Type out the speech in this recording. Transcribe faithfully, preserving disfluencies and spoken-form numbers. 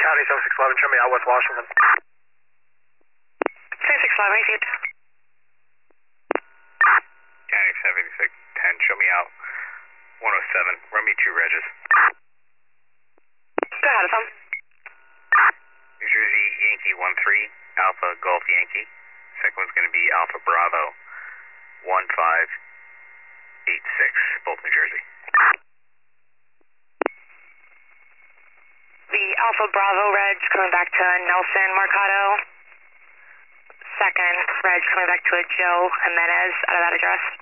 County seventy-six eleven, show me out West Washington. seventy-six eleven, received. County seventy-six ten, show me out one oh seven, run me two regs. Go ahead, Tom. New Jersey Yankee one three, Alpha Golf Yankee. Second one's going to be Alpha Bravo one five eight six, both New Jersey. The Alpha Bravo reg coming back to Nelson Mercado. Second reg coming back to a Joe Jimenez out of that address.